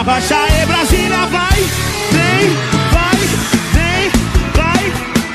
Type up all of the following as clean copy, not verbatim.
Abaixa aí, Brasília, vai, vem, vai.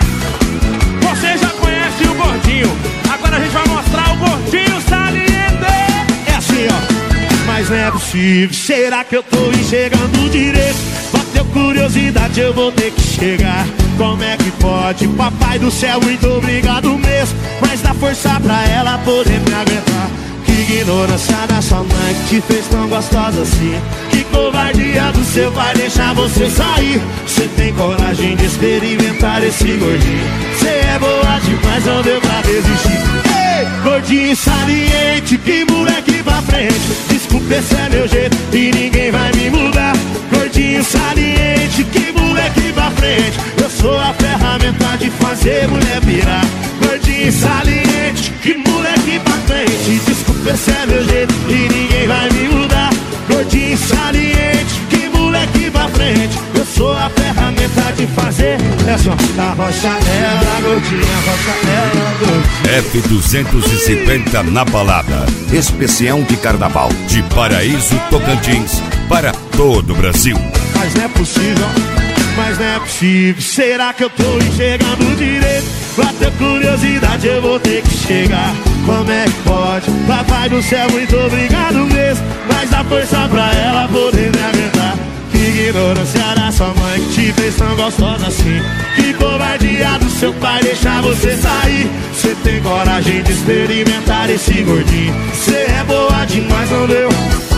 Você já conhece o gordinho, agora a gente vai mostrar o gordinho saliente. É assim, ó. Mas não é possível, será que eu tô enxergando direito? Bateu curiosidade, eu vou ter que chegar. Como é que pode? Papai do céu, muito obrigado mesmo, mas dá força pra ela poder me aguentar. Que ignorância da sua mãe que te fez tão gostosa assim. Que covardia do seu pai deixar você sair. Você tem coragem de experimentar esse gordinho. Você é boa demais, não deu pra desistir. Ei, gordinho saliente, que moleque pra frente. Desculpa, esse é meu jeito e ninguém vai me mudar. Gordinho saliente, que moleque pra frente. Eu sou a ferramenta de fazer mulher pirar. Gordinho saliente, que moleque pra frente. Desculpa, esse é meu jeito e ninguém vai me mudar. Gordinho saliente, que moleque pra frente. Eu sou a ferramenta de fazer. É só a rocha ela, gordinha, rocha ela, gordinha. F250 na balada. Especial de carnaval de Paraíso, Tocantins, para todo o Brasil. Mas não é possível, mas não é possível. Será que eu tô enxergando direito? Bateu curiosidade, eu vou ter que chegar. Como é que pode? Papai do céu, muito obrigado mesmo, mas dá força pra ela poder me aguentar. Que ignorância da sua mãe que te fez tão gostosa assim. Que covardia do seu pai deixar você sair. Você tem coragem de experimentar esse gordinho. Você é boa demais, não deu?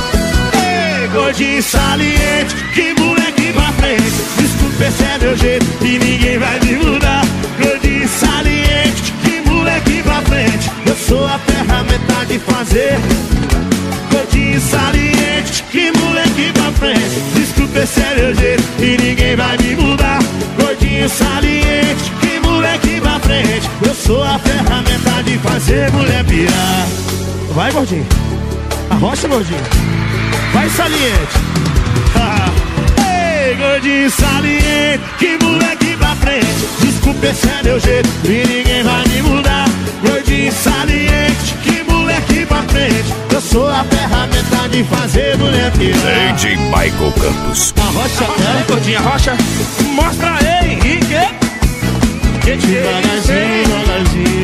Ei, gordinho saliente, que moleque pra frente. Desculpa, esse é meu jeito e ninguém vai me mudar. Gordinho saliente, que moleque pra frente. Eu sou a ferramenta de fazer. Gordinho saliente, que moleque pra frente. Desculpa, esse é meu jeito e ninguém vai me mudar. Gordinho saliente, que moleque pra frente. Eu sou a ferramenta de fazer mulher pirar. Vai, gordinho, arrocha, gordinho. Vai, saliente. Ei, gordinho saliente, que moleque pra frente. Desculpa, esse é meu jeito e ninguém vai me mudar. Gordinho saliente, que moleque pra frente. Eu sou a ferramenta de fazer mulher pirar. DJ Michael Campos. Arrocha ela, gordinha, arrocha. Mostra aí, Henrique. Devagarzinho, devagarzinho.